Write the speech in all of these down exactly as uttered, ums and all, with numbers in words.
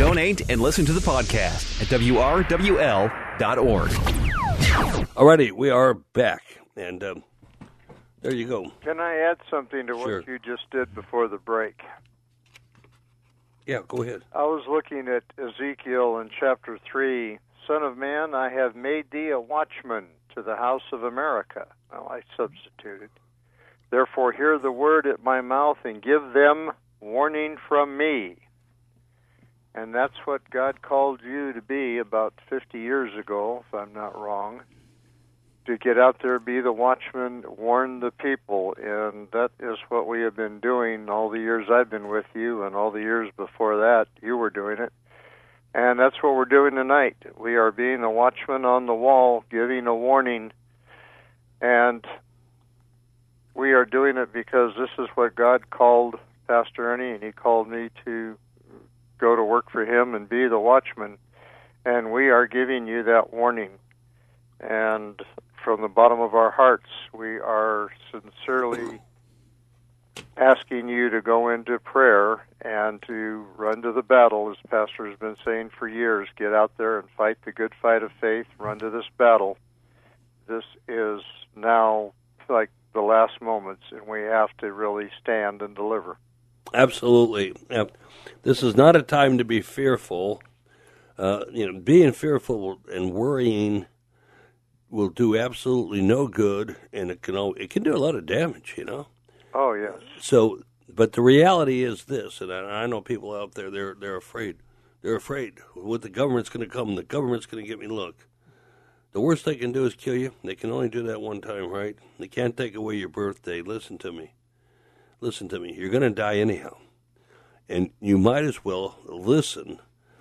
Donate and listen to the podcast at W R W L dot org. Alrighty, we are back, and um, there you go. Can I add something to Sure. what you just did before the break? Yeah, go ahead. I was looking at Ezekiel in chapter three. Son of man, I have made thee a watchman to the house of America. Well, I substituted. Therefore, hear the word at my mouth and give them warning from me. And that's what God called you to be about fifty years ago, if I'm not wrong, to get out there, be the watchman, warn the people. And that is what we have been doing all the years I've been with you, and all the years before that, you were doing it. And that's what we're doing tonight. We are being a watchman on the wall, giving a warning. And we are doing it because this is what God called Pastor Ernie, and he called me to go to work for him and be the watchman. And we are giving you that warning. And from the bottom of our hearts, we are sincerely asking you to go into prayer and to run to the battle, as Pastor has been saying for years. Get out there and fight the good fight of faith. Run to this battle. This is now like the last moments, and we have to really stand and deliver. Absolutely. Yeah. This is not a time to be fearful. Uh, you know, being fearful and worrying will do absolutely no good, and it can al- it can do a lot of damage, you know. Oh, yes. So, but the reality is this, and I, I know people out there, they're they're afraid. They're afraid. What the government's going to come, the government's going to get me. Look, the worst they can do is kill you. They can only do that one time, right? They can't take away your birthday. Listen to me. Listen to me. You're going to die anyhow. And you might as well listen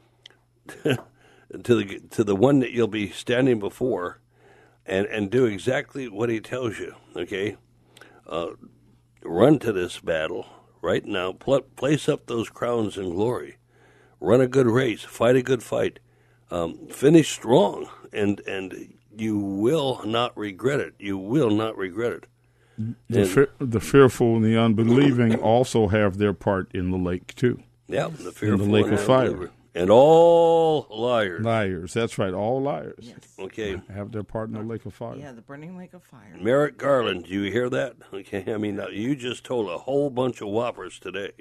to the to the one that you'll be standing before and, and do exactly what he tells you, okay? Uh, run to this battle right now. Pl- place up those crowns in glory. Run a good race. Fight a good fight. Um, finish strong, and and you will not regret it. You will not regret it. The, fe- the fearful and the unbelieving also have their part in the lake, too. Yeah, the fearful in the lake and of fire. unbeliever. And all liars. Liars, that's right, all liars. Yes. Okay. Have their part in the lake of fire. Yeah, the burning lake of fire. Merrick Garland, do you hear that? Okay, I mean, uh, you just told a whole bunch of whoppers today.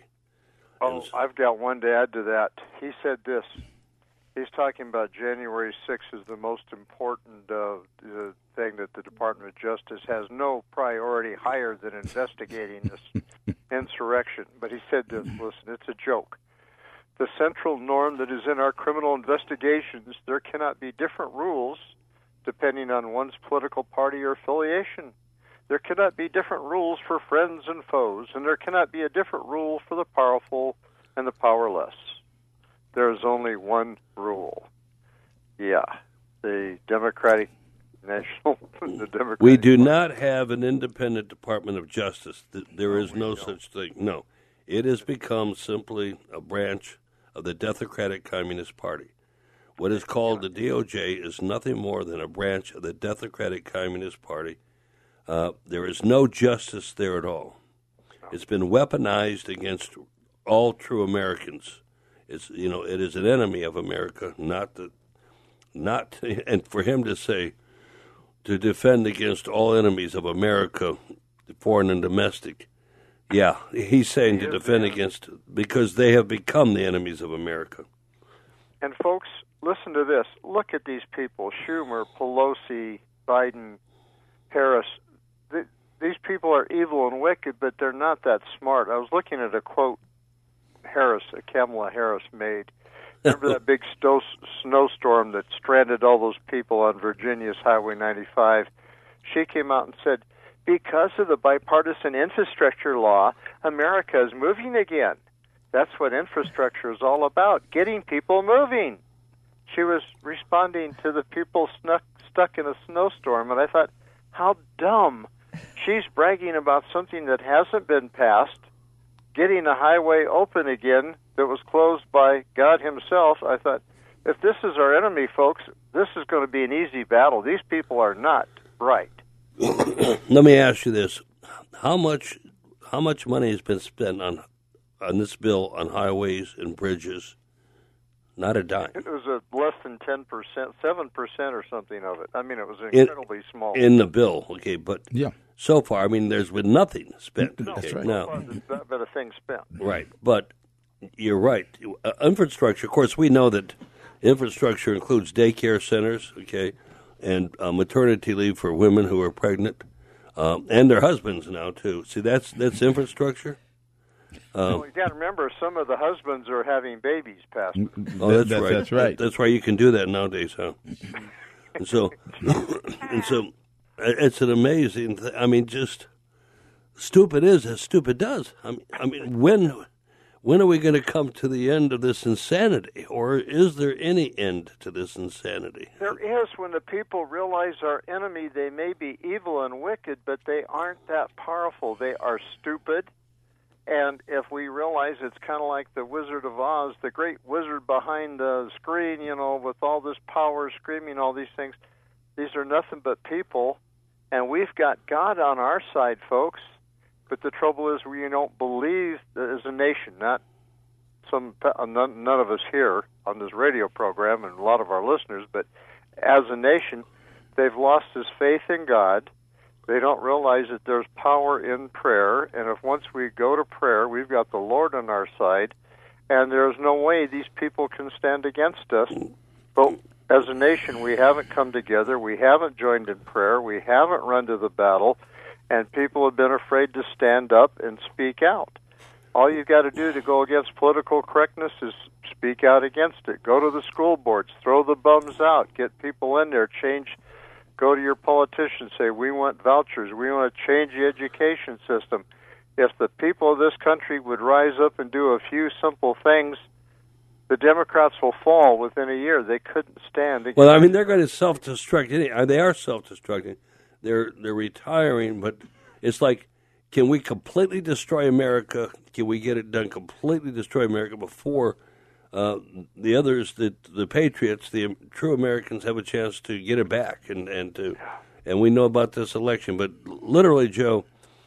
Oh, I've got one to add to that. He said this. He's talking about January sixth is the most important uh, uh, thing that the Department of Justice has no priority higher than investigating this insurrection. But he said this, listen, it's a joke. The central norm that is in our criminal investigations, there cannot be different rules depending on one's political party or affiliation. There cannot be different rules for friends and foes, and there cannot be a different rule for the powerful and the powerless. There is only one rule. Yeah, the Democratic National, the Democratic. We do not have an independent Department of Justice. There is no don't. such thing. No. It has become simply a branch of the Democratic Communist Party. What is called the D O J is nothing more than a branch of the Democratic Communist Party. Uh, there is no justice there at all. It's been weaponized against all true Americans. It's, you know, it is an enemy of America, not the, not, and for him to say, to defend against all enemies of America, foreign and domestic, yeah, he's saying to defend against, because they have become the enemies of America. And folks, listen to this. Look at these people, Schumer, Pelosi, Biden, Harris. Th- these people are evil and wicked, but they're not that smart. I was looking at a quote Harris, Kamala Harris made. Remember that big sto- snowstorm that stranded all those people on Virginia's Highway ninety-five? She came out and said, because of the bipartisan infrastructure law, America is moving again. That's what infrastructure is all about, getting people moving. She was responding to the people snuck, stuck in a snowstorm, and I thought, how dumb. She's bragging about something that hasn't been passed, getting a highway open again that was closed by God himself. I thought, if this is our enemy, folks, this is going to be an easy battle. These people are not bright. Let me ask you this: how much, how much money has been spent on, on this bill on highways and bridges? Not a dime. It was a less than ten percent, seven percent or something of it. I mean, it was In- incredibly small. In the bill, okay, but Yeah. so far, I mean, there's been nothing spent. no, okay, That's right. now, There's not been a thing spent. right, but you're right. Uh, infrastructure, of course, we know that infrastructure includes daycare centers, okay, and uh, maternity leave for women who are pregnant, um, and their husbands now, too. See, that's that's infrastructure. Well, you got to remember, some of the husbands are having babies, Pastor. Oh, that's That- right. that's right. That's why you can do that nowadays, huh? And so, and so, it's an amazing. Th- I mean, just stupid is as stupid does. I mean, I mean, when when are we going to come to the end of this insanity, or is there any end to this insanity? There is, when the people realize our enemy, they may be evil and wicked, but they aren't that powerful. They are stupid. And if we realize it's kind of like the Wizard of Oz, the great wizard behind the screen, you know, with all this power, screaming all these things, these are nothing but people, and we've got God on our side, folks. But the trouble is we don't believe as a nation, not some none, none of us here on this radio program and a lot of our listeners, but as a nation, they've lost this faith in God. They don't realize that there's power in prayer, and if once we go to prayer, we've got the Lord on our side, and there's no way these people can stand against us. But as a nation, we haven't come together, we haven't joined in prayer, we haven't run to the battle, and people have been afraid to stand up and speak out. All you've got to do to go against political correctness is speak out against it. Go to the school boards, throw the bums out, get people in there, change. Go to your politicians, say, we want vouchers, we want to change the education system. If the people of this country would rise up and do a few simple things, the Democrats will fall within a year. They couldn't stand against. Well, I mean, they're going to self-destruct. Any- They are self-destructing. They're they're retiring, but it's like, can we completely destroy America? Can we get it done? Completely destroy America before uh, the others, the the patriots, the true Americans, have a chance to get it back, and and to, and we know about this election. But literally, Joe,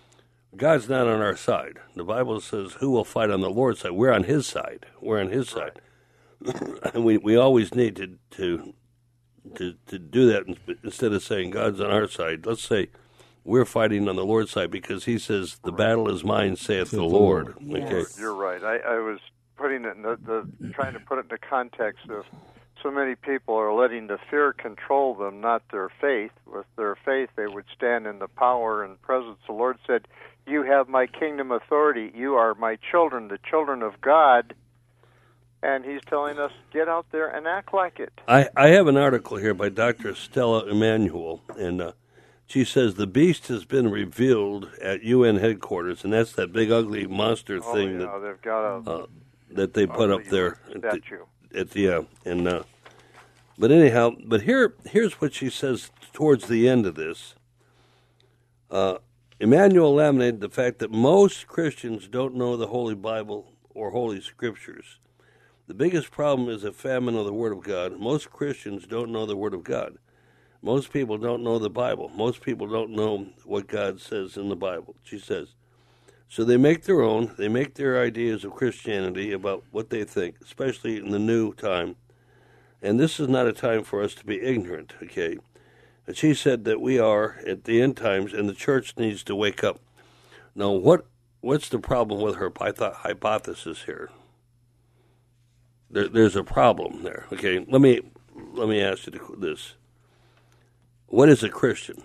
God's not on our side. The Bible says, "Who will fight on the Lord's side?" We're on His side. We're on His side, and we we always need to to to to do that instead of saying God's on our side. Let's say we're fighting on the Lord's side because He says, "The battle is mine," saith the Lord. Yes. Okay. You're right. I, I was putting it in the, the trying to put it in the context of so many people are letting the fear control them, not their faith. With their faith, they would stand in the power and presence. The Lord said, "You have my kingdom authority. You are my children, the children of God." And He's telling us, get out there and act like it. I, I have an article here by Doctor Stella Emanuel, and uh, she says the beast has been revealed at U N headquarters, and that's that big ugly monster Oh, thing yeah, that they've got a uh, that they put up ugly there at the, statue. at the uh, and uh, but anyhow, but here here's what she says towards the end of this. Uh, Emmanuel laminated the fact that most Christians don't know the Holy Bible or Holy Scriptures. The biggest problem is a famine of the Word of God. Most Christians don't know the Word of God. Most people don't know the Bible. Most people don't know what God says in the Bible, she says. So they make their own, they make their ideas of Christianity about what they think, especially in the new time. And this is not a time for us to be ignorant, okay? And she said that we are at the end times, and the church needs to wake up. Now, what what's the problem with her hypothesis here? There, there's a problem there. Okay, let me let me ask you this: what is a Christian?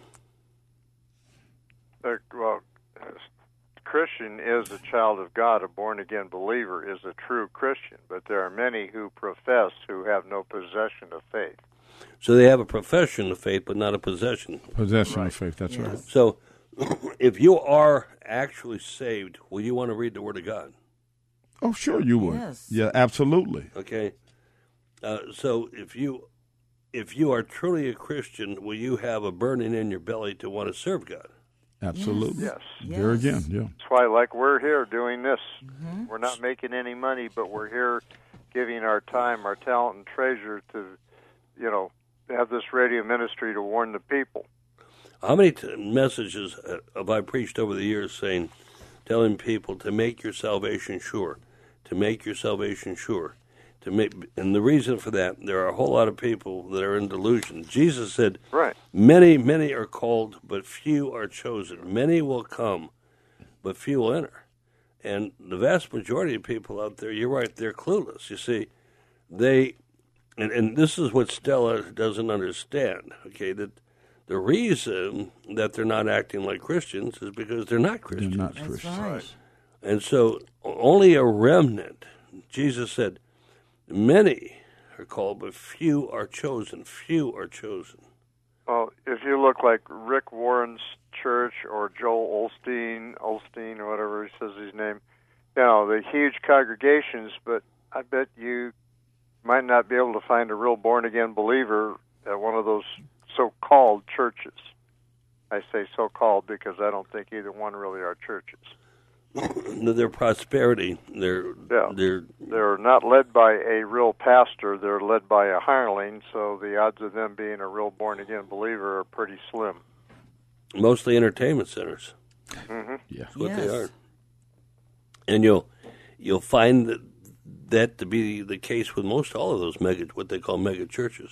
Uh, well, Christian is a child of God. A born-again believer is a true Christian. But there are many who profess who have no possession of faith. So they have a profession of faith, but not a possession. Possession Right. of faith, that's Yes. right. So, if you are actually saved, will you want to read the Word of God? Oh, sure you would. Yes. Yeah, absolutely. Okay. Uh, so if you if you are truly a Christian, will you have a burning in your belly to want to serve God? Absolutely. Yes. There Yes. again, yeah. That's why, like, we're here doing this. Mm-hmm. We're not making any money, but we're here giving our time, our talent, and treasure to, you know, have this radio ministry to warn the people. How many t- messages uh, have I preached over the years saying, telling people to make your salvation sure, to make your salvation sure, to make, and the reason for that, there are a whole lot of people that are in delusion. Jesus said, Right. many, many are called, but few are chosen. Many will come, but few will enter. And the vast majority of people out there, you're right, they're clueless. You see, they, and, and this is what Stella doesn't understand, okay, that the reason that they're not acting like Christians is because they're not Christians. They're not That's Christians. right. And so only a remnant, Jesus said, many are called, but few are chosen. Few are chosen. Well, if you look like Rick Warren's church or Joel Osteen, Osteen or whatever he says his name, you know, the huge congregations, but I bet you might not be able to find a real born-again believer at one of those so-called churches. I say so-called because I don't think either one really are churches. Their prosperity, they're, Yeah. they're, They're not led by a real pastor. They're led by a hireling, so the odds of them being a real born-again believer are pretty slim. mostly entertainment centers. Mm-hmm. Yeah. That's what Yes. they are. And you'll you'll find that, that to be the case with most all of those mega, what they call mega churches.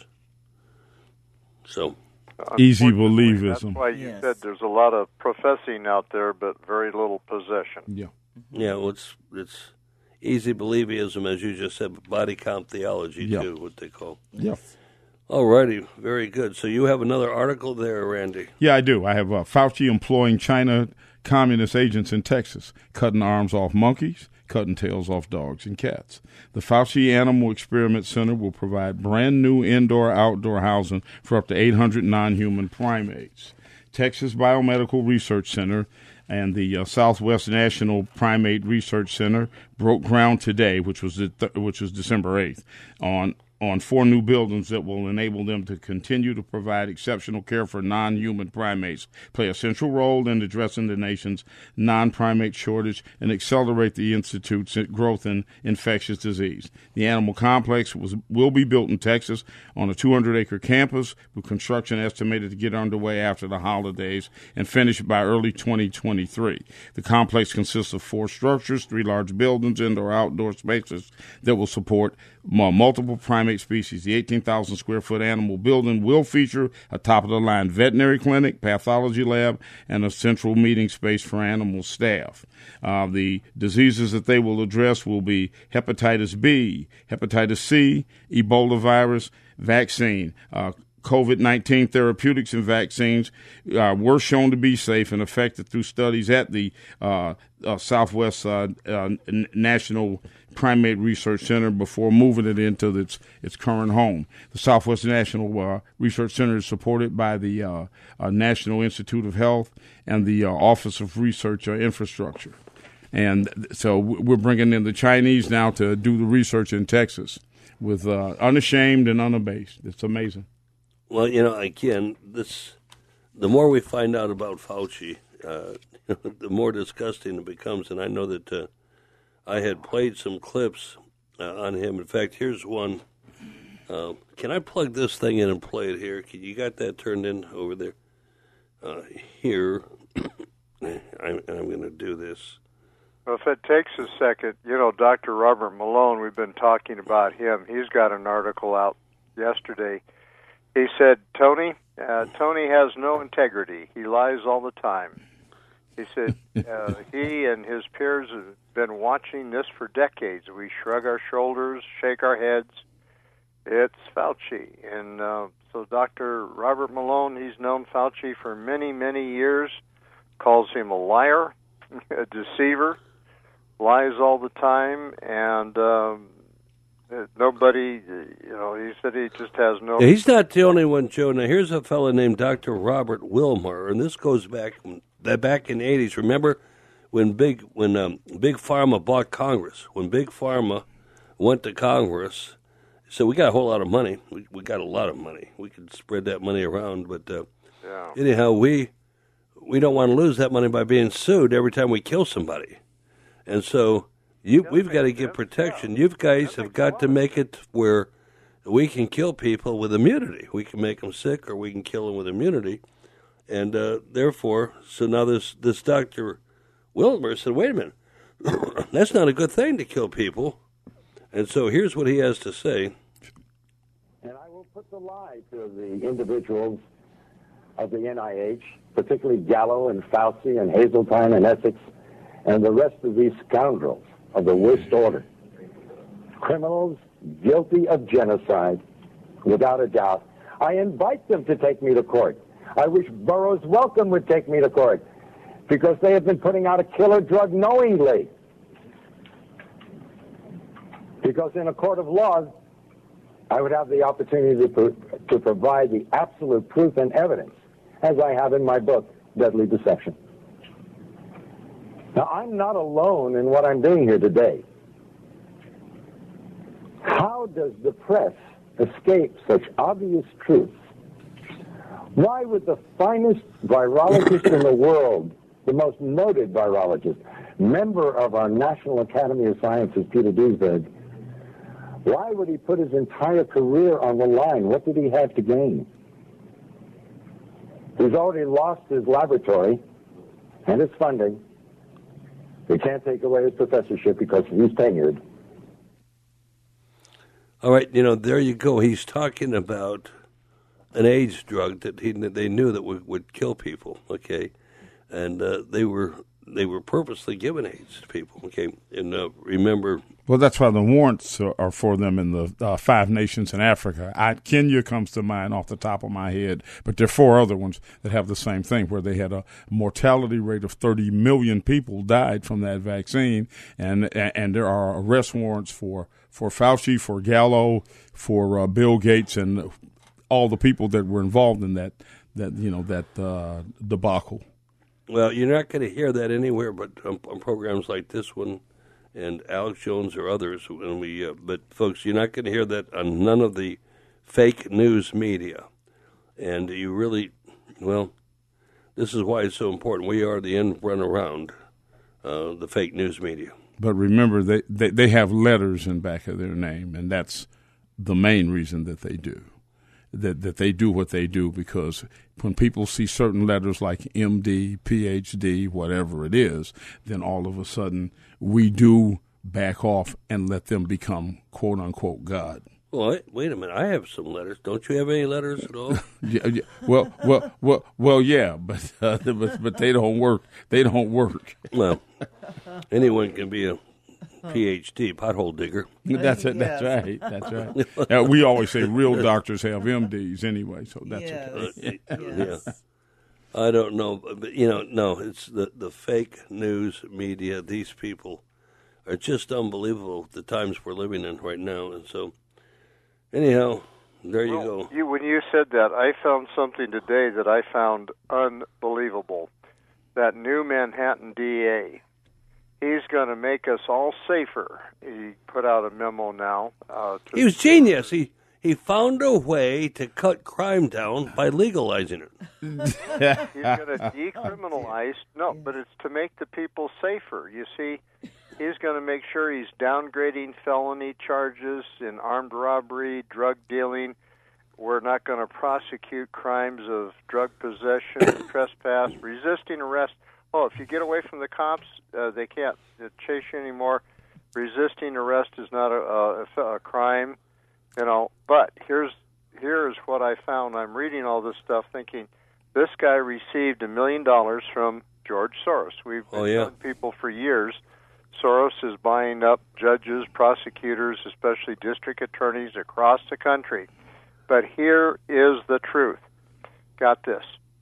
So, Easy Unfortunately, believism. That's why you Yes. said there's a lot of professing out there, but very little possession. Yeah. yeah, well, it's it's easy believism, as you just said, but body count theology Yeah. too, what they call. Yeah. All righty, very good. So you have another article there, Randy. Yeah, I do. I have uh, Fauci employing China communist agents in Texas, cutting arms off monkeys, cutting tails off dogs and cats. The Fauci Animal Experiment Center will provide brand new indoor-outdoor housing for up to eight hundred non-human primates. Texas Biomedical Research Center and the uh, Southwest National Primate Research Center broke ground today, which was the th- which was December eighth, on on four new buildings that will enable them to continue to provide exceptional care for non-human primates, play a central role in addressing the nation's non-primate shortage, and accelerate the Institute's growth in infectious disease. The animal complex was, will be built in Texas on a two hundred acre campus, with construction estimated to get underway after the holidays and finished by early twenty twenty-three. The complex consists of four structures, three large buildings, indoor-outdoor spaces that will support uh, multiple primate species. The eighteen thousand square foot animal building will feature a top-of-the-line veterinary clinic, pathology lab, and a central meeting space for animal staff. Uh, the diseases that they will address will be hepatitis B, hepatitis C, Ebola virus, vaccine. Uh, COVID nineteen therapeutics and vaccines uh, were shown to be safe and effective through studies at the uh, uh, Southwest uh, uh, National Primate Research Center before moving it into its its current home. The Southwest National uh, Research Center is supported by the uh, uh, National Institute of Health and the uh, Office of Research uh, Infrastructure. And so we're bringing in the Chinese now to do the research in Texas with uh, unashamed and unabased. It's amazing. Well, you know, again, this the more we find out about Fauci, uh, the more disgusting it becomes. And I know that uh, I had played some clips uh, on him. In fact, here's one. Uh, can I plug this thing in and play it here? Can, you got that turned in over there? Uh, here, I'm, I'm going to do this. Well, if it takes a second, you know, Doctor Robert Malone, we've been talking about him. He's got an article out yesterday. He said, Tony, uh, Tony has no integrity. He lies all the time. He said uh, he and his peers have been watching this for decades. We shrug our shoulders, shake our heads. It's Fauci. And uh, so Doctor Robert Malone, he's known Fauci for many, many years, calls him a liar, a deceiver, lies all the time, and um, nobody, you know, he said he just has no... Yeah, he's not the only one, Joe. Now, here's a fellow named Doctor Robert Wilmer, and this goes back back in the eighties. Remember when Big when um, Big Pharma bought Congress? When Big Pharma went to Congress, so we got a whole lot of money. We, we got a lot of money. We could spread that money around, but uh, Yeah. anyhow, we we don't want to lose that money by being sued every time we kill somebody, and so you we've got to get protection. You guys have got to make it where we can kill people with immunity. We can make them sick, or we can kill them with immunity. And uh, therefore, so now this, this Doctor Wilmer said, wait a minute, that's not a good thing to kill people And so here's what he has to say. And I will put the lie to the individuals of the N I H, particularly Gallo and Fauci and Hazeltine and Essex, and the rest of these scoundrels of the worst order. Criminals guilty of genocide, without a doubt. I invite them to take me to court. I wish Burroughs Wellcome would take me to court, because they have been putting out a killer drug knowingly. Because in a court of law, I would have the opportunity to, pro- to provide the absolute proof and evidence, as I have in my book, Deadly Deception. Now, I'm not alone in what I'm doing here today. How does the press escape such obvious truths? Why would the finest virologist in the world, the most noted virologist, member of our National Academy of Sciences, Peter Duesberg, why would he put his entire career on the line? What did he have to gain? He's already lost his laboratory and his funding. They can't take away his professorship because he's tenured. All right, you know, there you go. He's talking about an AIDS drug that he, they knew that would, would kill people, okay? And uh, they were they were purposely giving AIDS to people, okay? And uh, remember... Well, that's why the warrants are, are for them in the uh, five nations in Africa. I, Kenya comes to mind off the top of my head, but there are four other ones that have the same thing, where they had a mortality rate of thirty million people died from that vaccine, and and there are arrest warrants for, for Fauci, for Gallo, for uh, Bill Gates, and all the people that were involved in that that you know that uh, debacle. Well, you're not going to hear that anywhere but on, on programs like this one and Alex Jones or others. When we, uh, but, folks, you're not going to hear that on none of the fake news media. And you really, well, this is why it's so important. We are the end run around uh, the fake news media. But remember, they, they, they have letters in back of their name, and that's the main reason that they do. That that they do what they do, because when people see certain letters like M D, P H D, whatever it is, then all of a sudden we do back off and let them become quote unquote God. Well, wait a minute. I have some letters. Don't you have any letters at all? yeah, yeah. Well, well, well, well, yeah, but, uh, but but they don't work. They don't work. Well, anyone can be a P H D, pothole digger. That's it. That's right. That's right. Uh, we always say real doctors have M Ds anyway, so that's yes. okay. Uh, yes. Yeah. I don't know, but you know, no, it's the the fake news media. These people are just unbelievable. The times we're living in right now, and so anyhow, there you well, go. You, when you said that, I found something today that I found unbelievable. That new Manhattan D A. He's going to make us all safer. He put out a memo now. Uh, to he was genius. He he found a way to cut crime down by legalizing it. He's going to decriminalize. No, but it's to make the people safer. You see, he's going to make sure he's downgrading felony charges in armed robbery, drug dealing. We're not going to prosecute crimes of drug possession, trespass, resisting arrest. Oh, if you get away from the cops, uh, they can't uh, chase you anymore. Resisting arrest is not a, a, a crime, you know. But here's here's what I found. I'm reading all this stuff, thinking this guy received a million dollars from George Soros. We've been oh, yeah. telling people for years. Soros is buying up judges, prosecutors, especially district attorneys across the country. But here is the truth. Got this: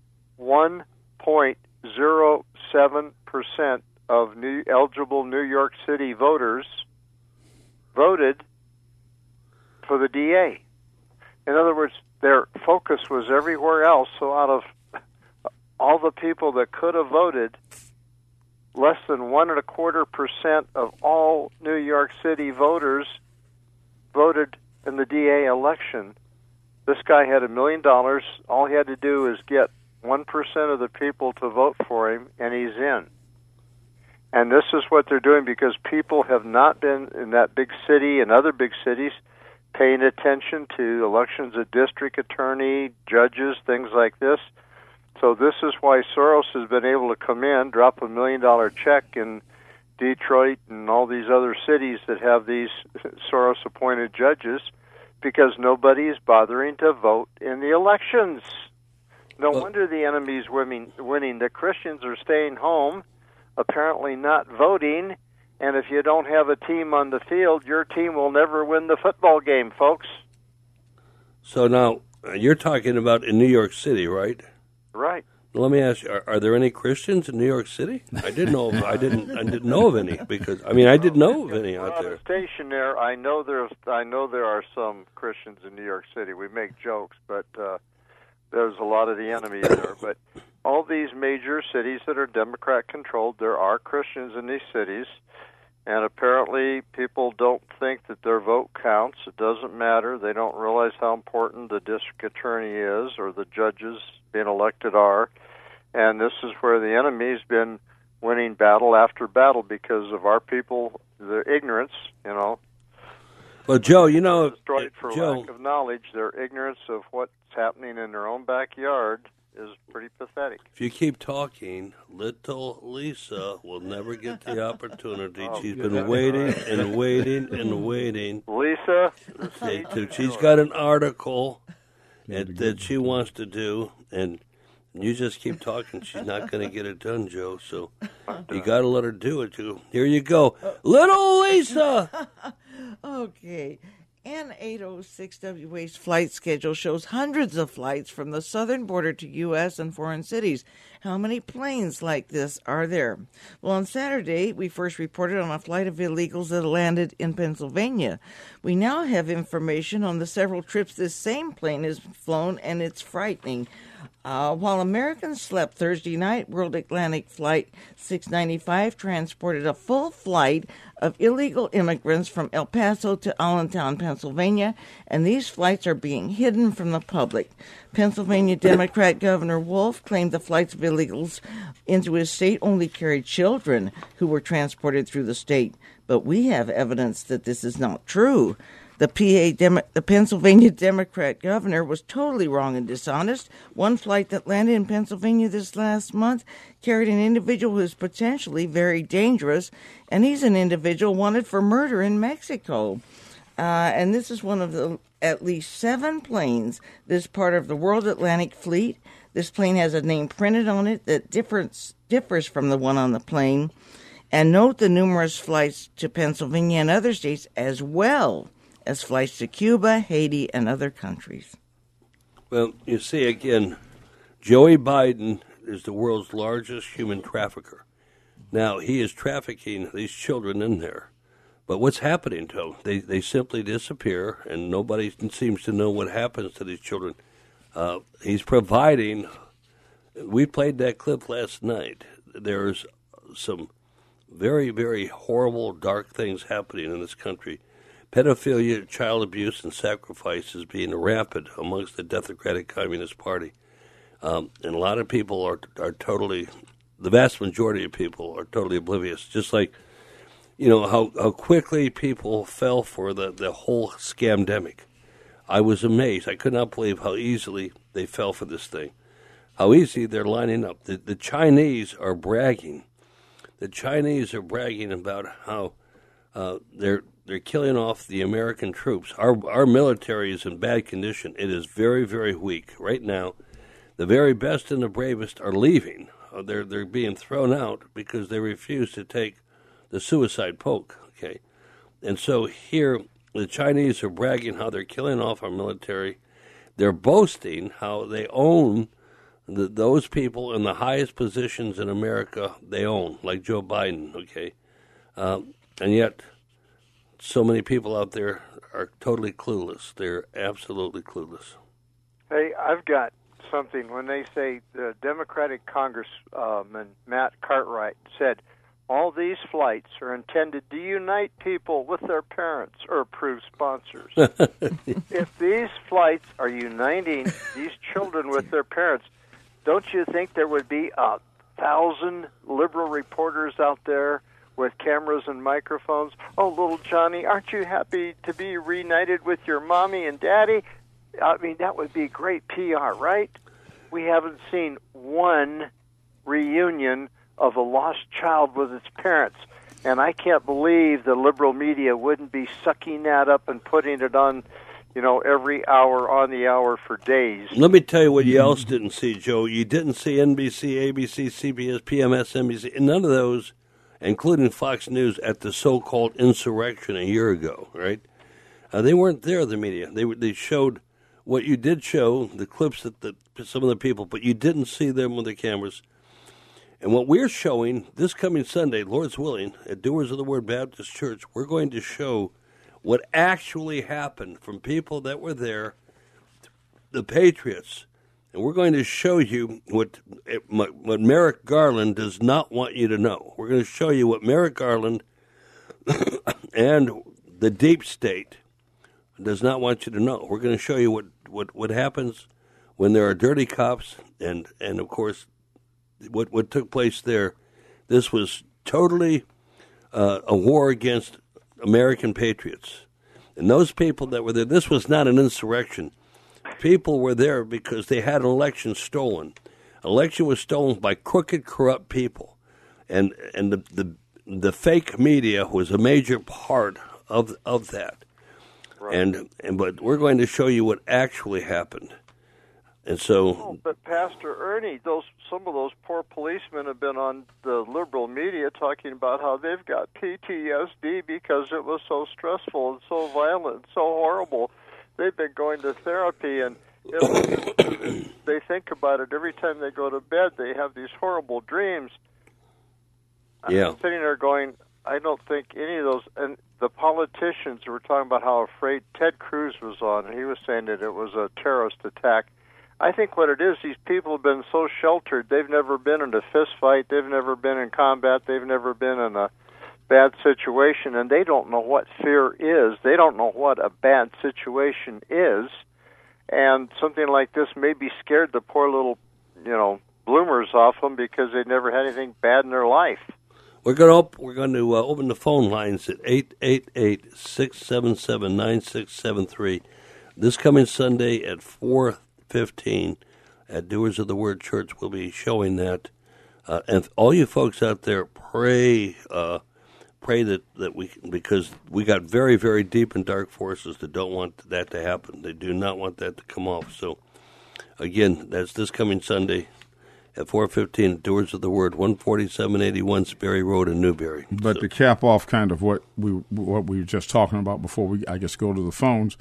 one point zero seven percent of new eligible New York City voters voted for the D A. In other words, their focus was everywhere else. So out of all the people that could have voted, less than one and a quarter percent of all New York City voters voted in the D A election. This guy had a million dollars. All he had to do is get one percent of the people to vote for him, and he's in. And this is what they're doing because people have not been in that big city and other big cities paying attention to elections of district attorney, judges, things like this. So this is why Soros has been able to come in, drop a million dollar check in Detroit and all these other cities that have these Soros-appointed judges, because nobody is bothering to vote in the elections. No well, wonder the enemy's winning, winning. The Christians are staying home, apparently not voting, and if you don't have a team on the field, your team will never win the football game, folks. So now, you're talking about in New York City, right? Right. Let me ask you: Are, are there any Christians in New York City? I didn't know. Of, I didn't. I didn't know of any because I mean I didn't know of any out there. On the station there, I know there's. I know there are some Christians in New York City. We make jokes, but uh, there's a lot of the enemy there. But all these major cities that are Democrat controlled, there are Christians in these cities, and apparently people don't think that their vote counts. It doesn't matter. They don't realize how important the district attorney is or the judges being elected are. And this is where the enemy's been winning battle after battle because of our people, their ignorance, you know. Well, Joe, you know, destroyed for Joe, lack of knowledge. Their ignorance of what's happening in their own backyard is pretty pathetic. If you keep talking, little Lisa will never get the opportunity. Oh, she's been waiting and waiting and waiting. Lisa, Hey, to, she's got an article that, that she wants to do, and you just keep talking. She's not going to get it done, Joe. So you got to let her do it, too. Here you go, little Lisa. Okay. N eight oh six W A's flight schedule shows hundreds of flights from the southern border to U S and foreign cities. How many planes like this are there? Well, on Saturday, we first reported on a flight of illegals that landed in Pennsylvania. We now have information on the several trips this same plane has flown, and it's frightening. Uh, while Americans slept Thursday night, World Atlantic Flight six ninety-five transported a full flight of illegal immigrants from El Paso to Allentown, Pennsylvania, and these flights are being hidden from the public. Pennsylvania Democrat Governor Wolf claimed the flights of illegals into his state only carried children who were transported through the state, but we have evidence that this is not true. The P A Demo- the Pennsylvania Democrat governor was totally wrong and dishonest. One flight that landed in Pennsylvania this last month carried an individual who is potentially very dangerous, and he's an individual wanted for murder in Mexico. Uh, and this is one of the at least seven planes this part of the World Atlantic Fleet. This plane has a name printed on it that differs, differs from the one on the plane. And note the numerous flights to Pennsylvania and other states as well as flights to Cuba, Haiti, and other countries. Well, you see, again, Joey Biden is the world's largest human trafficker. Now, he is trafficking these children in there. But what's happening to them? They, they simply disappear, and nobody seems to know what happens to these children. Uh, he's providing, we played that clip last night. There's some very, very horrible, dark things happening in this country. Pedophilia, child abuse, and sacrifice is being rampant amongst the Democratic Communist Party. Um, and a lot of people are are totally, the vast majority of people are totally oblivious. Just like, you know, how, how quickly people fell for the, the whole scamdemic. I was amazed. I could not believe how easily they fell for this thing. How easy they're lining up. The, the Chinese are bragging. The Chinese are bragging about how uh, they're They're killing off the American troops. Our our military is in bad condition. It is very, very weak right now. The very best and the bravest are leaving. Uh, they're they're being thrown out because they refuse to take the suicide poke. Okay, and so here the Chinese are bragging how they're killing off our military. They're boasting how they own the, those people in the highest positions in America. They own, like Joe Biden. Okay, um, and yet so many people out there are totally clueless. They're absolutely clueless. Hey, I've got something. When they say the Democratic Congressman Matt Cartwright said, all these flights are intended to unite people with their parents or approved sponsors. If these flights are uniting these children with their parents, don't you think there would be a thousand liberal reporters out there with cameras and microphones? Oh, little Johnny, aren't you happy to be reunited with your mommy and daddy? I mean, that would be great P R, right? We haven't seen one reunion of a lost child with its parents. And I can't believe the liberal media wouldn't be sucking that up and putting it on, you know, every hour on the hour for days. Let me tell you what you else didn't see, Joe. You didn't see N B C, A B C, C B S, P M S, N B C, none of those, including Fox News, at the so-called insurrection a year ago, right? Uh, they weren't there, the media. They they showed what you did show, the clips that the, some of the people, but you didn't see them with the cameras. And what we're showing this coming Sunday, Lord's willing, at Doers of the Word Baptist Church, we're going to show what actually happened from people that were there, the Patriots. And we're going to show you what what Merrick Garland does not want you to know. We're going to show you what Merrick Garland and the deep state does not want you to know. We're going to show you what, what, what happens when there are dirty cops and, and of course, what, what took place there. This was totally uh, a war against American patriots. And those people that were there, this was not an insurrection. People were there because they had an election stolen. Election was stolen by crooked, corrupt people. And and the the, the fake media was a major part of of that. Right. And and but we're going to show you what actually happened. And so, oh, but Pastor Ernie, those some of those poor policemen have been on the liberal media talking about how they've got P T S D because it was so stressful and so violent and so horrible. They've been going to therapy, and it was, they think about it every time they go to bed. They have these horrible dreams. Yeah. I'm sitting there going, I don't think any of those, and the politicians were talking about how afraid Ted Cruz was on, and he was saying that it was a terrorist attack. I think what it is, these people have been so sheltered. They've never been in a fist fight. They've never been in combat. They've never been in a bad situation, and they don't know what fear is. They don't know what a bad situation is, and something like this maybe scared the poor little, you know, bloomers off them because they'd never had anything bad in their life. We're going to op- we're going to uh, open the phone lines at eight eight eight, six seven seven, nine six seven three this coming Sunday at four fifteen at Doers of the Word Church. We'll be showing that. Uh, and all you folks out there, pray uh, pray that, that we, because we got very, very deep and dark forces that don't want that to happen. They do not want that to come off. So, again, that's this coming Sunday at four fifteen at Doers of the Word, one forty-seven eighty-one Sperry Road in Newberry. But so. to cap off kind of what we what we were just talking about before we, I guess, go to the phones,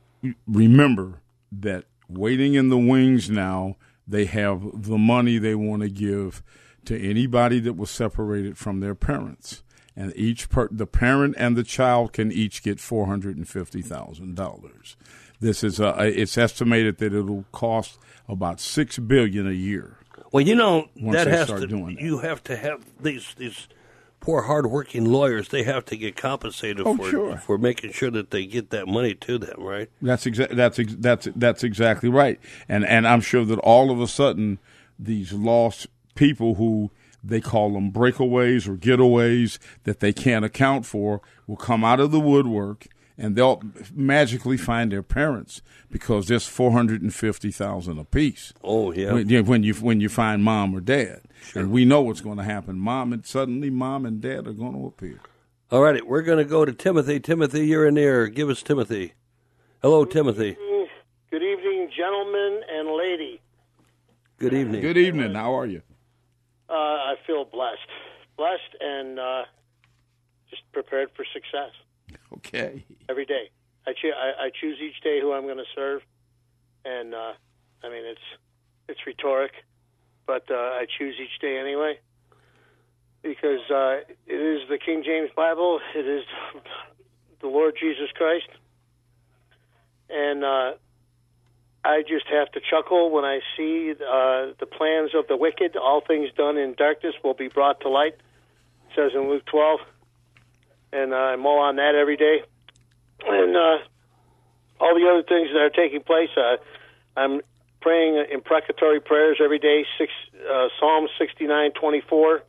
remember that waiting in the wings now, they have the money they want to give to anybody that was separated from their parents. And each per, the parent and the child can each get four hundred fifty thousand dollars. This is a, it's estimated that it'll cost about six billion dollars a year. Well, you know, once that they has start to, doing that. You have to have these these poor, hardworking lawyers. They have to get compensated oh, for sure. for making sure that they get that money to them, right? That's exa- that's ex- that's that's exactly right. And and I'm sure that all of a sudden these lost people who they call them breakaways or getaways that they can't account for will come out of the woodwork, and they'll magically find their parents because there's four hundred fifty thousand dollars apiece. Oh, yeah. When, when you when you find mom or dad. Sure. And we know what's going to happen. Mom and suddenly mom and dad are going to appear. All righty, we're going to go to Timothy. Timothy, you're in there. Give us Timothy. Hello, Timothy. Good evening, gentlemen and lady. Good evening. Good evening. How are you? Uh, I feel blessed. Blessed and uh, just prepared for success. Okay. Every day. I, cho- I, I choose each day who I'm going to serve. And, uh, I mean, it's it's rhetoric, but uh, I choose each day anyway. Because uh, it is the King James Bible. It is the Lord Jesus Christ. And uh, I just have to chuckle when I see uh, the plans of the wicked. All things done in darkness will be brought to light. It says in Luke twelve. And uh, I mull on that every day. And uh, all the other things that are taking place, uh, I'm praying imprecatory prayers every day, six, uh, Psalm sixty-nine twenty-four.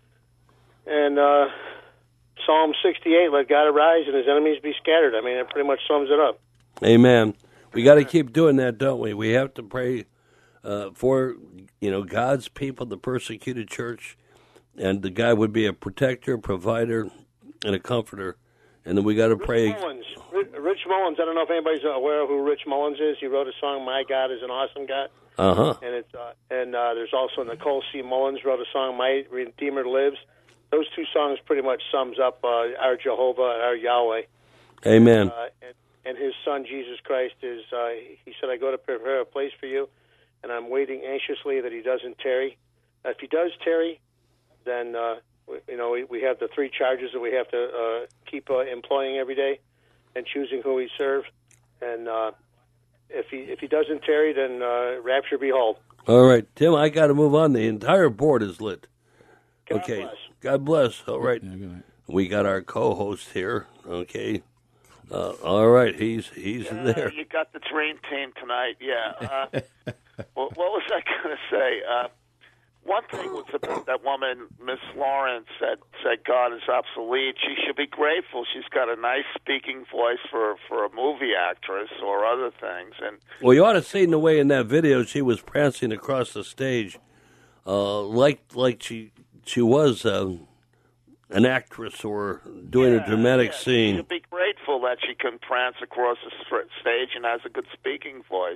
And uh, Psalm sixty-eight, let God arise and his enemies be scattered. I mean, it pretty much sums it up. Amen. We got to keep doing that, don't we? We have to pray uh, for, you know, God's people, the persecuted church, and the God would be a protector, provider, and a comforter. And then we got to pray. Mullins. Rich Mullins. I don't know if anybody's aware of who Rich Mullins is. He wrote a song, "My God Is an Awesome God." Uh huh. And it's uh, and uh, there's also Nicole C. Mullins wrote a song, "My Redeemer Lives." Those two songs pretty much sums up uh, our Jehovah, our Yahweh. Amen. Uh, and, and his son Jesus Christ is. Uh, he said, "I go to prepare a place for you, and I'm waiting anxiously that he doesn't tarry." If he does tarry, then uh, we, you know we, we have the three charges that we have to uh, keep uh, employing every day, and choosing who we serve. And uh, if he if he doesn't tarry, then uh, rapture behold. All right, Tim, I got to move on. The entire board is lit. God okay, bless. God bless. All right, Yeah, good night. we got our co-host here. Okay, uh, all right, he's he's Yeah, there. You got the dream team tonight. Yeah. Uh, well, what was I going to say? Uh, one thing was about that woman, Miss Lawrence, said said God is obsolete. She should be grateful. She's got a nice speaking voice for for a movie actress or other things. And Well, you ought to see the way in that video she was prancing across the stage, uh, like like she she was um, an actress or doing yeah, a dramatic yeah, She scene. should be grateful that she can prance across the s- stage and has a good speaking voice.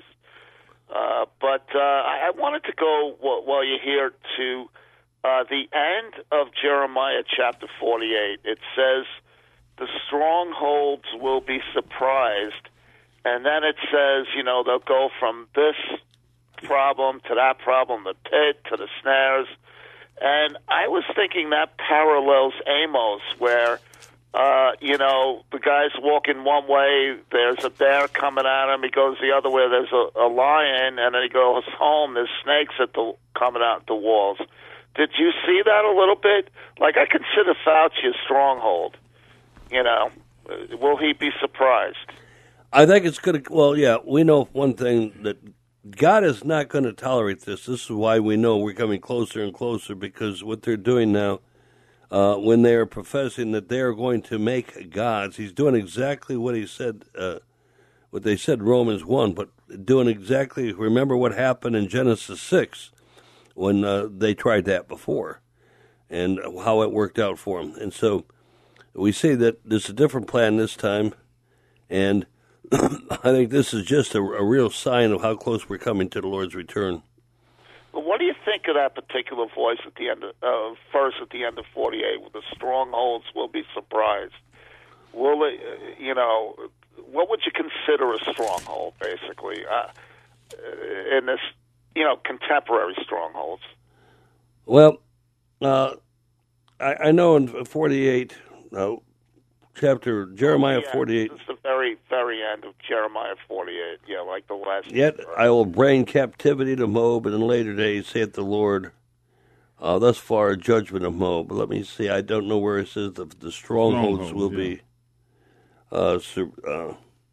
Uh, but uh, I I wanted to go wh- while you're here to uh, the end of Jeremiah chapter forty-eight. It says, "The strongholds will be surprised," and then it says, you know, they'll go from this problem to that problem, the pit to the snares. And I was thinking that parallels Amos, where Uh, you know, the guy's walking one way, there's a bear coming at him, he goes the other way, there's a, a lion, and then he goes home, there's snakes at the coming out the walls. Did you see that a little bit? Like, I consider Fauci a stronghold. You know, will he be surprised? I think it's going to, well, yeah, we know one thing, that God is not going to tolerate this. This is why we know we're coming closer and closer, because what they're doing now, Uh, when they are professing that they are going to make gods, he's doing exactly what he said, uh, what they said in Romans one, but doing exactly, remember what happened in Genesis six when uh, they tried that before and how it worked out for them. And so we see that there's a different plan this time, and I think this is just a, a real sign of how close we're coming to the Lord's return. But what do you think of that particular voice at the end of uh, first at the end of forty-eight, where the strongholds will be surprised? Will it, uh, you know, what would you consider a stronghold, basically, uh, in this, you know, contemporary strongholds? Well, uh, I, I know in forty-eight, uh, chapter Jeremiah yeah, forty-eight. This is the very, very end of Jeremiah forty-eight. Yeah, like the last. Yet I will bring captivity to Moab, and in later days, saith the Lord. Uh, thus far, a judgment of Moab. Let me see. I don't know where it says the, the strongholds, Strongholds, will yeah. be. Uh, sur, uh,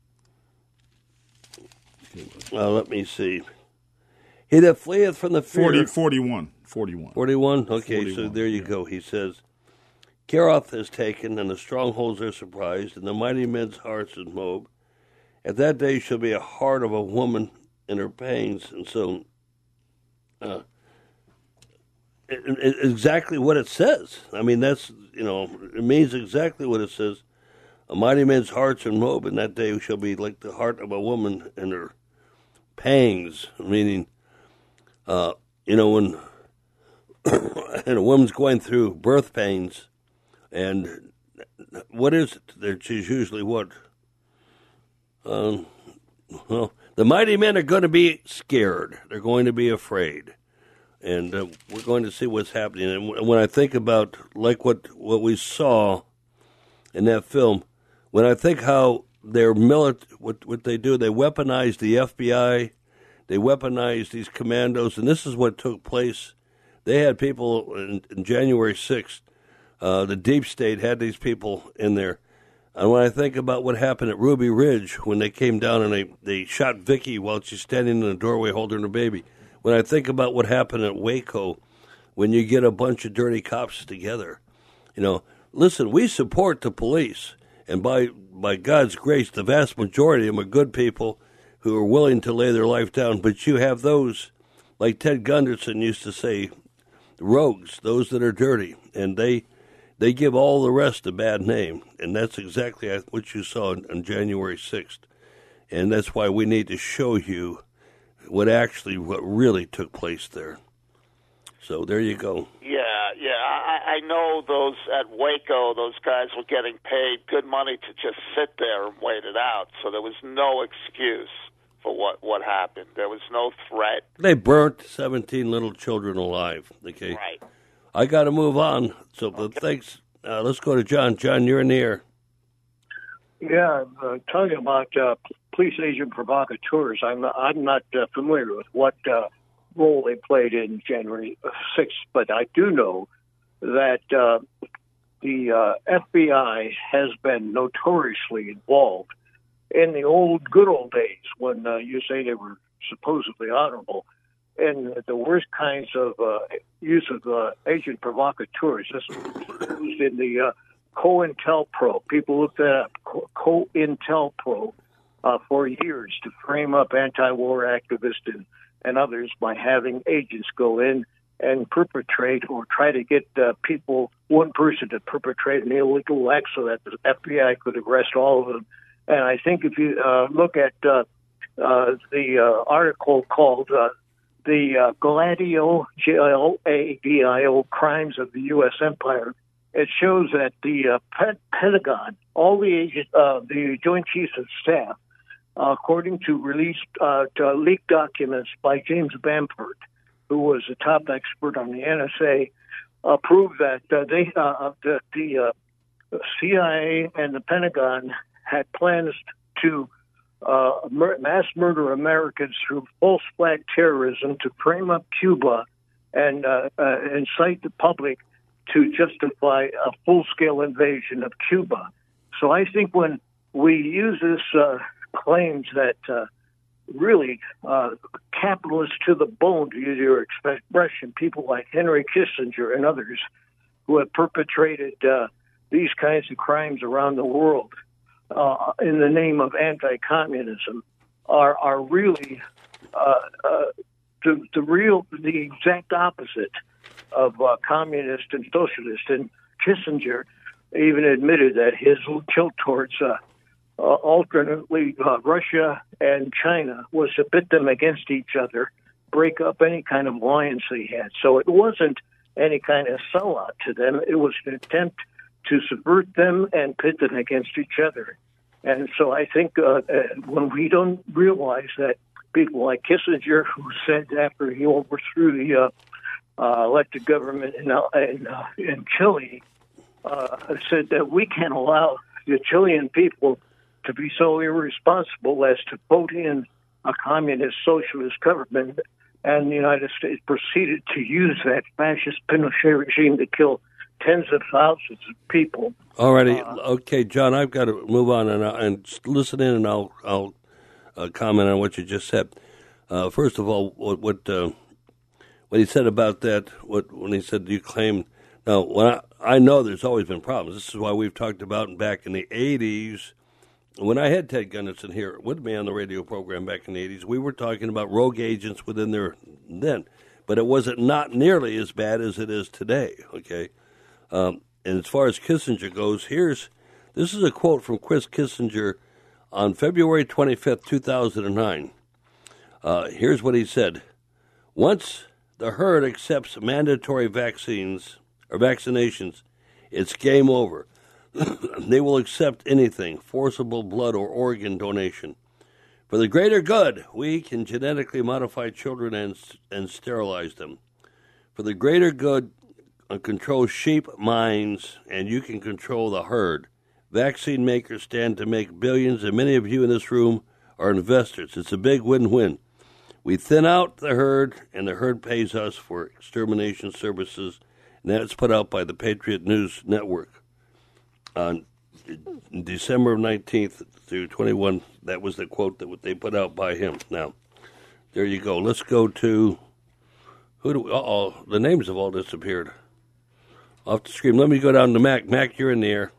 uh, let me see. He that fleeth from the fear. forty, forty-one. forty-one. forty-one? Okay, so forty-one, there you yeah. go. He says, Keroth is taken, and the strongholds are surprised, and the mighty men's hearts is Moab. At that day shall be a heart of a woman in her pains. And so, uh, it, it, exactly what it says. I mean, that's, you know, it means exactly what it says. A mighty man's hearts in Moab, and that day shall be like the heart of a woman in her pangs, meaning, uh, you know, when and a woman's going through birth pains, and what is it? There, she's usually what? Um, well, the mighty men are going to be scared. They're going to be afraid, and uh, we're going to see what's happening. And w- when I think about like what what we saw in that film, when I think how their milit what what they do, they weaponize the F B I, they weaponize these commandos, and this is what took place. They had people in, in January sixth. Uh, the deep state had these people in there. And when I think about what happened at Ruby Ridge when they came down and they, they shot Vicky while she's standing in the doorway holding her baby, when I think about what happened at Waco when you get a bunch of dirty cops together, you know, listen, we support the police. And by, by God's grace, the vast majority of them are good people who are willing to lay their life down. But you have those, like Ted Gunderson used to say, rogues, those that are dirty. And they... they give all the rest a bad name, and that's exactly what you saw on, on January sixth. And that's why we need to show you what actually, what really took place there. So there you go. Yeah, yeah. I, I know those at Waco, those guys were getting paid good money to just sit there and wait it out. So there was no excuse for what, what happened. There was no threat. They burnt seventeen little children alive. Okay. Right. I got to move on. So okay. But thanks. Uh, let's go to John. John, you're in the air. Yeah, uh, talking about uh, police agent provocateurs, I'm not, I'm not uh, familiar with what uh, role they played in January sixth, but I do know that uh, the uh, F B I has been notoriously involved in the old, good old days when uh, you say they were supposedly honorable, and the worst kinds of uh, use of uh, agent provocateurs. This was used in the uh, COINTELPRO. People looked that up, COINTELPRO, uh, for years to frame up anti-war activists and, and others by having agents go in and perpetrate or try to get uh, people, one person to perpetrate an illegal act so that the F B I could arrest all of them. And I think if you uh, look at uh, uh, the uh, article called uh, the uh, Gladio, G L A D I O, Crimes of the U S Empire, it shows that the uh, Pentagon, all the agent, uh, the Joint Chiefs of Staff, uh, according to released uh, to leaked documents by James Bamford, who was a top expert on the N S A, uh, proved that uh, they uh, that the uh, C I A and the Pentagon had plans to uh, mur- mass murder Americans through false flag terrorism to frame up Cuba and uh, uh, incite the public to justify a full-scale invasion of Cuba. So I think when we use this uh, claims that uh, really uh, capitalists to the bone, to use your expression, people like Henry Kissinger and others who have perpetrated uh, these kinds of crimes around the world uh, in the name of anti-communism are are really uh, uh, the, the real, the exact opposite of uh, communist and socialist. And Kissinger even admitted that his tilt towards uh, uh, alternately uh, Russia and China was to pit them against each other, break up any kind of alliance they had. So it wasn't any kind of sellout to them. It was an attempt to subvert them and pit them against each other. And so I think uh, uh, when we don't realize that people like Kissinger, who said after he overthrew the uh, Uh, elected government in, uh, in, uh, in Chile, uh, said that we can't allow the Chilean people to be so irresponsible as to vote in a communist socialist government, and the United States proceeded to use that fascist Pinochet regime to kill tens of thousands of people. All righty. Uh, okay, John, I've got to move on and, uh, and listen in, and I'll, I'll uh, comment on what you just said. Uh, first of all, what... what uh, What he said about that, what when he said, you claim, now, when I, I know there's always been problems. This is why we've talked about back in the eighties, when I had Ted Gunnison here with me on the radio program back in the eighties, we were talking about rogue agents within there then. But it wasn't not nearly as bad as it is today, okay? Um, and as far as Kissinger goes, here's, this is a quote from Chris Kissinger on February twenty-fifth, two thousand nine. Uh, here's what he said. Once the herd accepts mandatory vaccines or vaccinations, it's game over. They will accept anything, forcible blood or organ donation. For the greater good, we can genetically modify children and, and sterilize them. For the greater good, uh, control sheep minds, and you can control the herd. Vaccine makers stand to make billions, and many of you in this room are investors. It's a big win-win. We thin out the herd, and the herd pays us for extermination services, and that's put out by the Patriot News Network. On December nineteenth through twenty-one, that was the quote that they put out by him. Now, there you go. Let's go to, who do we, uh-oh, the names have all disappeared. Off the screen. Let me go down to Mac. Mac, you're in the air.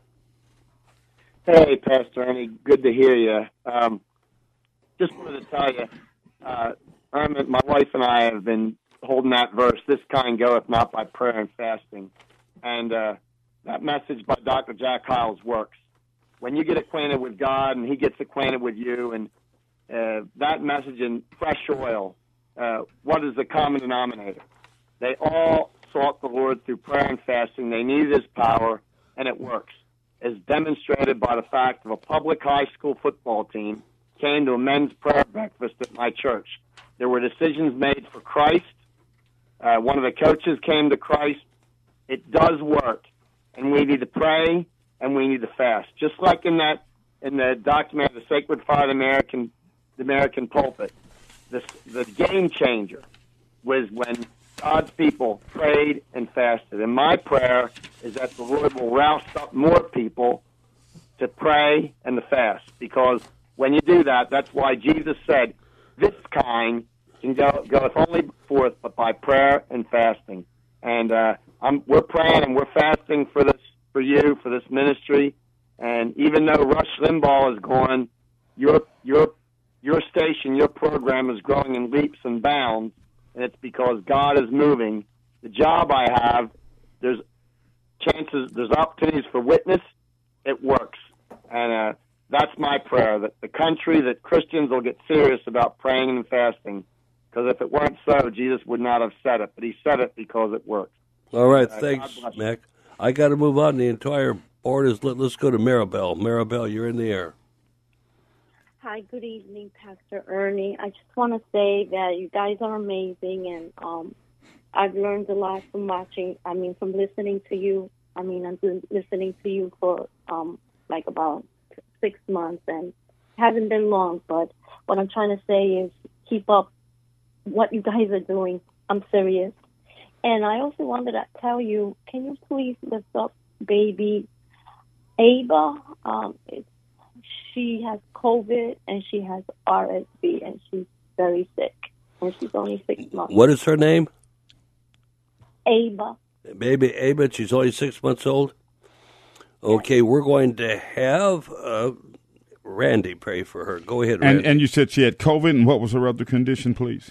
Hey, Pastor Ernie, good to hear you. Um, just wanted to tell you, uh, I'm, my wife and I have been holding that verse, this kind goeth not by prayer and fasting. And uh, that message by Doctor Jack Hyles works. When you get acquainted with God and he gets acquainted with you, and uh, that message in fresh oil, uh, what is the common denominator? They all sought the Lord through prayer and fasting. They needed his power, and it works, as demonstrated by the fact of a public high school football team came to a men's prayer breakfast at my church. There were decisions made for Christ. Uh, one of the coaches came to Christ. It does work, and we need to pray and we need to fast. Just like in that in the document, The Sacred Fire of the American, the American Pulpit, the, the game changer was when God's people prayed and fasted. And my prayer is that the Lord will rouse up more people to pray and to fast, because when you do that, that's why Jesus said, this kind can go goeth only forth but by prayer and fasting. And uh, I'm, we're praying and we're fasting for this, for you, for this ministry. And even though Rush Limbaugh is gone, your your your station, your program is growing in leaps and bounds, and it's because God is moving. The job I have, there's chances, there's opportunities for witness. It works, and uh, that's my prayer, that the country, that Christians will get serious about praying and fasting, because if it weren't so, Jesus would not have said it, but he said it because it works. All right, uh, thanks, Mac. I got to move on. The entire board is, let, let's go to Maribel. Maribel, you're in the air. Hi, good evening, Pastor Ernie. I just want to say that you guys are amazing, and um, I've learned a lot from watching, I mean, from listening to you. I mean, I've been listening to you for um, like about six months, and haven't been long, but what I'm trying to say is keep up what you guys are doing. I'm serious. And I also wanted to tell you, can you please lift up baby Ava? Um, it's, she has COVID and she has R S V, and she's very sick, and she's only six months. What is her name? Ava. Baby Ava, she's only six months old? Okay, we're going to have uh, Randy pray for her. Go ahead, Randy. And, and you said she had COVID, and what was her other condition, please?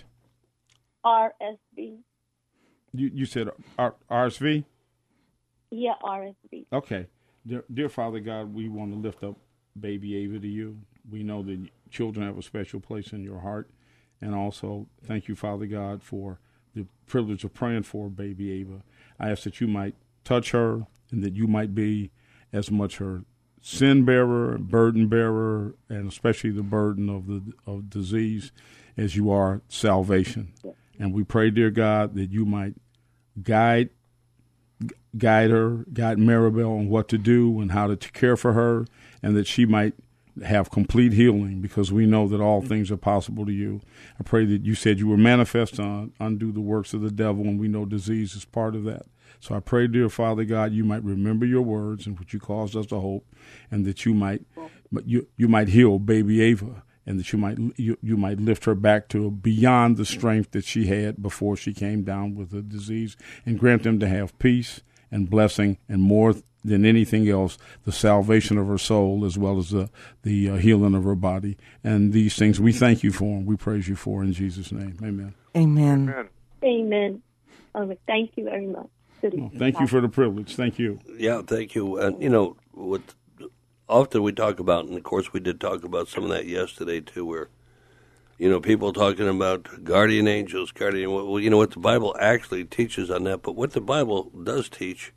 R S V. You you said R- RSV? Yeah, R S V. Okay. Dear, dear Father God, we want to lift up baby Ava to you. We know that children have a special place in your heart. And also, thank you, Father God, for the privilege of praying for baby Ava. I ask that you might touch her, and that you might be as much her sin bearer, burden bearer, and especially the burden of the of disease as you are salvation. And we pray, dear God, that you might guide guide her, guide Maribel on what to do and how to care for her, and that she might have complete healing, because we know that all things are possible to you. I pray that you said you were manifest to undo the works of the devil, and we know disease is part of that. So I pray, dear Father God, you might remember your words and what you caused us to hope, and that you might you you might heal baby Ava, and that you might you, you might lift her back to beyond the strength that she had before she came down with the disease, and grant them to have peace and blessing, and more than anything else, the salvation of her soul, as well as the the uh, healing of her body. And these things we thank you for, and we praise you for, in Jesus' name. Amen. Amen. Amen. Amen. Um, thank you very much. Well, thank you for the privilege. Thank you. Yeah, thank you. And, you know, what often we talk about, and of course we did talk about some of that yesterday too, where, you know, people talking about guardian angels, guardian, well, you know, what the Bible actually teaches on that. But what the Bible does teach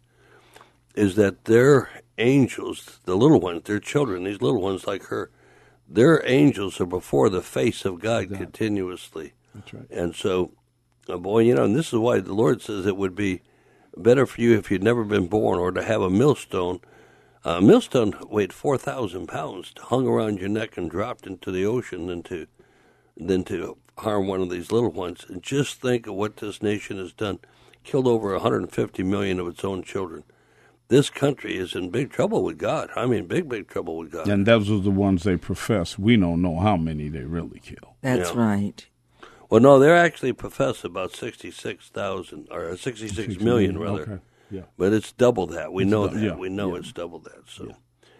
is that their angels, the little ones, their children, these little ones like her, their angels are before the face of God exactly. continuously. That's right. And so, uh, boy, you know, and this is why the Lord says it would be better for you if you'd never been born, or to have a millstone. A uh, millstone weighed four thousand pounds, hung around your neck and dropped into the ocean than to, than to harm one of these little ones. And just think of what this nation has done, killed over one hundred fifty million of its own children. This country is in big trouble with God. I mean, big, big trouble with God. And those are the ones they profess. We don't know how many they really kill. That's yeah. right. Well, no, they actually profess about sixty-six thousand, or sixty-six million, rather. Okay. Yeah. But it's double that. We it's know du- that. Yeah. We know yeah. it's double that. So, yeah.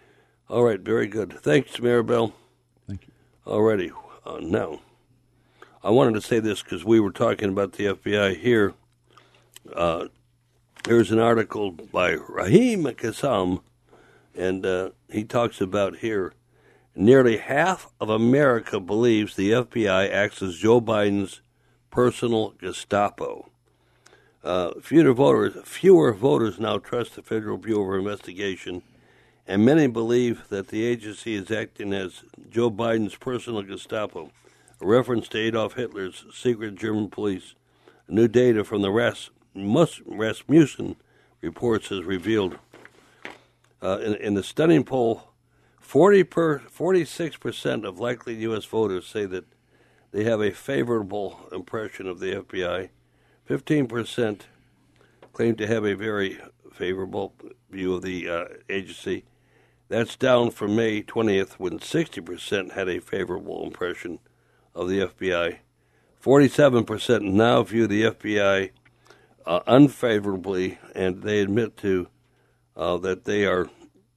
All right, very good. Thanks, Maribel. Thank you. All righty. Uh, now, I wanted to say this because we were talking about the F B I here. Uh, There's an article by Rahim Kassam, and uh, he talks about here, nearly half of America believes the F B I acts as Joe Biden's personal Gestapo. Uh, fewer voters, fewer voters now trust the Federal Bureau of Investigation, and many believe that the agency is acting as Joe Biden's personal Gestapo, a reference to Adolf Hitler's secret German police. New data from the Rasmussen reports has revealed. Uh, in, in the stunning poll, forty per, forty-six percent of likely U S voters say that they have a favorable impression of the F B I. fifteen percent claim to have a very favorable view of the uh, agency. That's down from May twentieth, when sixty percent had a favorable impression of the F B I. forty-seven percent now view the F B I uh, unfavorably, and they admit to uh, that they are,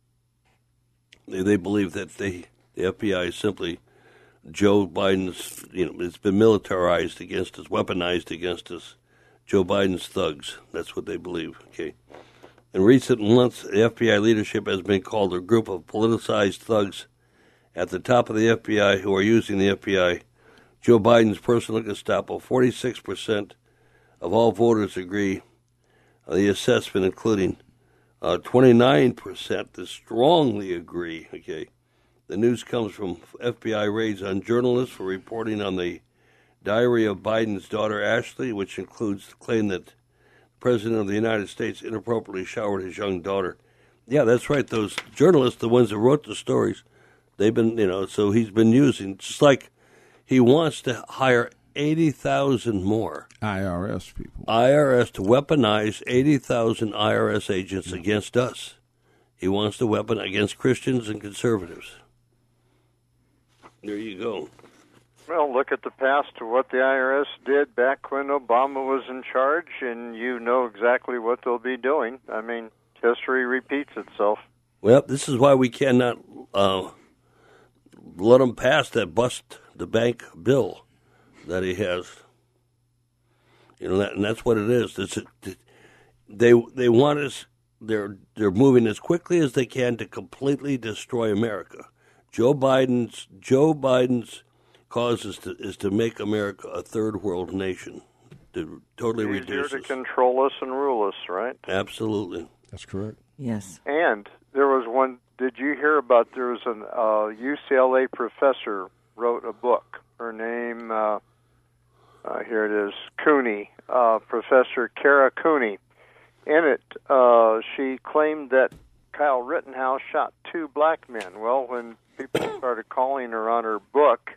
they, they believe that they, the F B I is simply Joe Biden's, you know, it's been militarized against us, weaponized against us, Joe Biden's thugs. That's what they believe, okay? In recent months, the F B I leadership has been called a group of politicized thugs at the top of the F B I who are using the F B I, Joe Biden's personal Gestapo. forty-six percent of all voters agree. Uh, the assessment, including uh, twenty-nine percent that strongly agree, okay? The news comes from F B I raids on journalists for reporting on the diary of Biden's daughter, Ashley, which includes the claim that the President of the United States inappropriately showered his young daughter. Yeah, that's right. Those journalists, the ones that wrote the stories, they've been, you know, so he's been using, just like he wants to hire eighty thousand more I R S people. I R S to weaponize eighty thousand I R S agents mm-hmm. against us. He wants to weapon against Christians and conservatives. There you go. Well, look at the past of what the I R S did back when Obama was in charge, and you know exactly what they'll be doing. I mean, history repeats itself. Well, this is why we cannot uh, let them pass that bust the bank bill that he has. You know, that, and that's what it is. It's, it, they they want us. They're they're moving as quickly as they can to completely destroy America. Joe Biden's Joe Biden's cause is to, is to make America a third world nation, to totally Easier reduce to us. control us and rule us, right? Absolutely. That's correct. Yes. And there was one, did you hear about, there was an uh, U C L A professor wrote a book. Her name, uh, uh, here it is, Cooney, uh, Professor Kara Cooney. In it, uh, she claimed that Kyle Rittenhouse shot two black men. Well, when people started calling her on her book,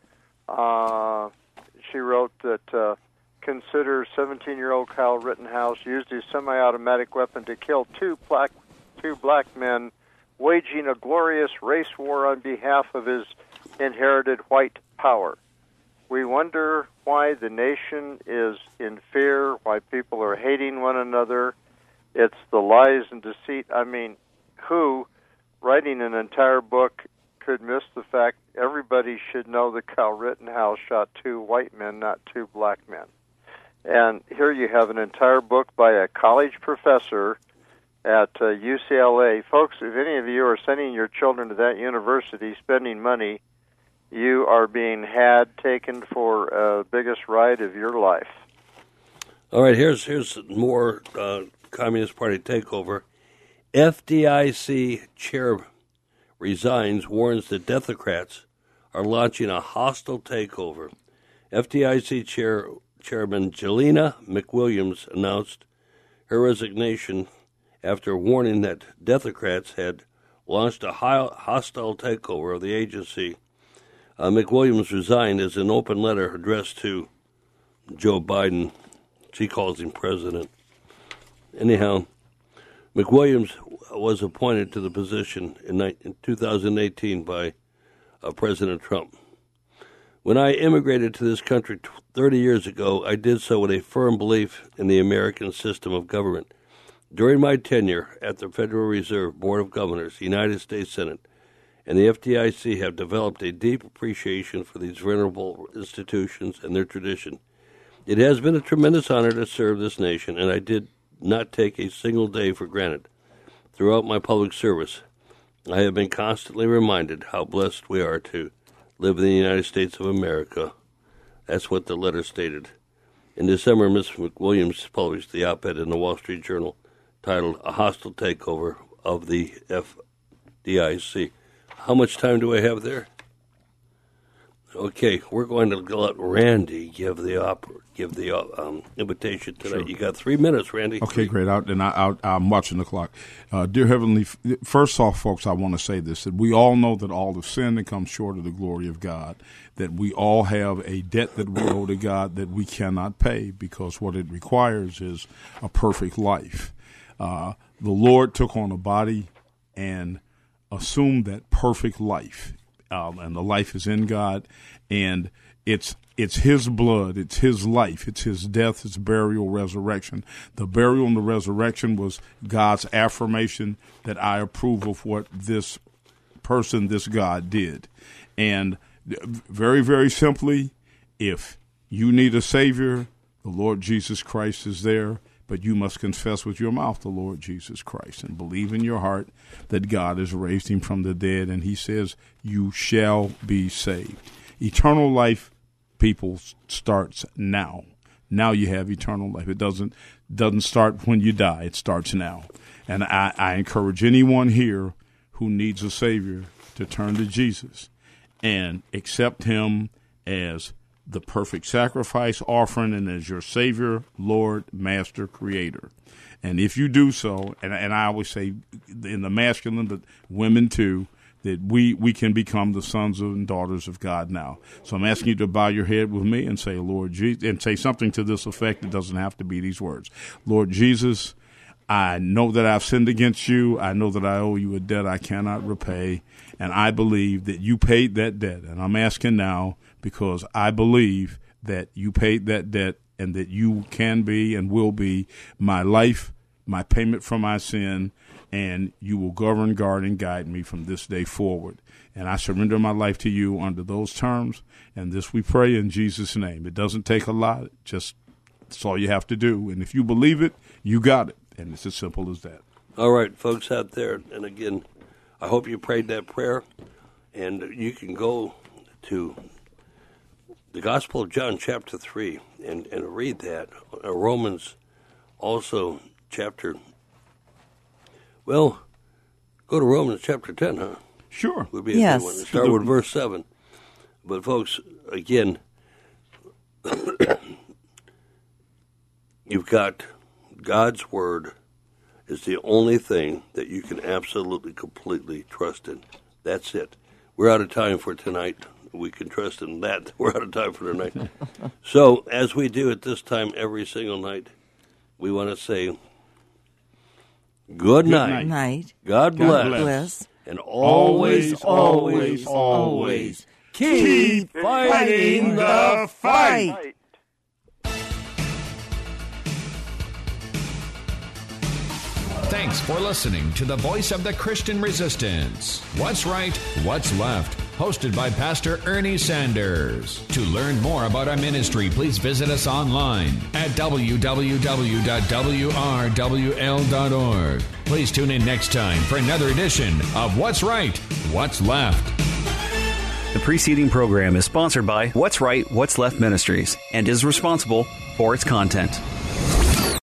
Uh, she wrote that uh, consider seventeen-year-old Kyle Rittenhouse used his semi-automatic weapon to kill two black two black men, waging a glorious race war on behalf of his inherited white power. We wonder why the nation is in fear, why people are hating one another. It's the lies and deceit. I mean, who, writing an entire book, could miss the fact everybody should know that Kyle Rittenhouse shot two white men, not two black men. And here you have an entire book by a college professor at uh, U C L A. Folks, if any of you are sending your children to that university, spending money, you are being had, taken for the uh, biggest ride of your life. All right, here's here's more uh, Communist Party takeover. F D I C chair resigns, warns that Democrats are launching a hostile takeover. F D I C chair, Chairman Jelena McWilliams announced her resignation after warning that Democrats had launched a hostile takeover of the agency. Uh, McWilliams resigned as an open letter addressed to Joe Biden. She calls him president. Anyhow, McWilliams was appointed to the position in two thousand eighteen by uh, President Trump. When I immigrated to this country thirty years ago, I did so with a firm belief in the American system of government. During my tenure at the Federal Reserve Board of Governors, the United States Senate, and the F D I C have developed a deep appreciation for these venerable institutions and their tradition. It has been a tremendous honor to serve this nation, and I did not take a single day for granted. Throughout my public service, I have been constantly reminded how blessed we are to live in the United States of America. That's what the letter stated. In December, Miz McWilliams published the op-ed in the Wall Street Journal titled A Hostile Takeover of the F D I C. How much time do I have there? Okay, we're going to let Randy give the op- give the um, invitation tonight. Sure. You got three minutes, Randy. Okay, great. I, and I, I, I'm watching the clock. Uh, dear Heavenly, first off, folks, I want to say this, that we all know that all have sinned and come short of the glory of God, that we all have a debt that we owe to God that we cannot pay because what it requires is a perfect life. Uh, the Lord took on a body and assumed that perfect life. Um, and the life is in God, and it's it's His blood, it's His life, it's His death, His burial, resurrection. The burial and the resurrection was God's affirmation that I approve of what this person, this God did. And very, very simply, if you need a Savior, the Lord Jesus Christ is there. But you must confess with your mouth the Lord Jesus Christ and believe in your heart that God has raised him from the dead. And he says, you shall be saved. Eternal life, people, starts now. Now you have eternal life. It doesn't doesn't start when you die. It starts now. And I, I encourage anyone here who needs a Savior to turn to Jesus and accept him as the perfect sacrifice offering and as your Savior, Lord, Master, Creator. And if you do so, and, and I always say in the masculine, but women too, that we, we can become the sons and daughters of God now. So I'm asking you to bow your head with me and say, Lord Jesus, and say something to this effect. It doesn't have to be these words. Lord Jesus, I know that I've sinned against you. I know that I owe you a debt I cannot repay. And I believe that you paid that debt. And I'm asking now, because I believe that you paid that debt and that you can be and will be my life, my payment for my sin, and you will govern, guard, and guide me from this day forward. And I surrender my life to you under those terms, and this we pray in Jesus' name. It doesn't take a lot. Just that's all you have to do. And if you believe it, you got it. And it's as simple as that. All right, folks out there, and again, I hope you prayed that prayer, and you can go to the Gospel of John, chapter three, and, and read that. Uh, Romans, also, chapter, well, go to Romans chapter ten, huh? Sure. Would be a yes. good one. Start with verse seven. But, folks, again, you've got God's Word is the only thing that you can absolutely, completely trust in. That's it. We're out of time for tonight. We can trust in that. We're out of time for tonight. So, as we do at this time every single night, we want to say good, good night. night. God, God bless. bless. And always, always, always, always keep fighting the fight. Thanks for listening to the Voice of the Christian Resistance. What's Right, What's Left? Hosted by Pastor Ernie Sanders. To learn more about our ministry, please visit us online at w w w dot w r w l dot org. Please tune in next time for another edition of What's Right, What's Left. The preceding program is sponsored by What's Right, What's Left Ministries and is responsible for its content.